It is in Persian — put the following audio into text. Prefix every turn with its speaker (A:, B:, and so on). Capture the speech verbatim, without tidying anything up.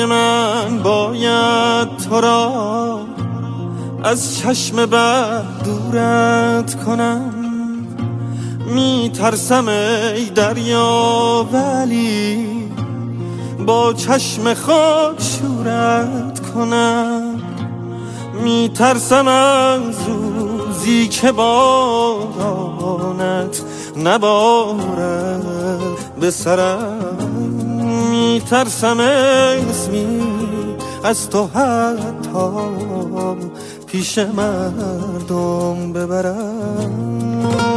A: های من باید تو را از چشم بد دورت کنم. میترسم ای دریا ولی با چشم خود شورت کنم. میترسم از روزی که بارانت نبارد به سرم. میترسم اسمی از تو حتی پیش مردم ببرم.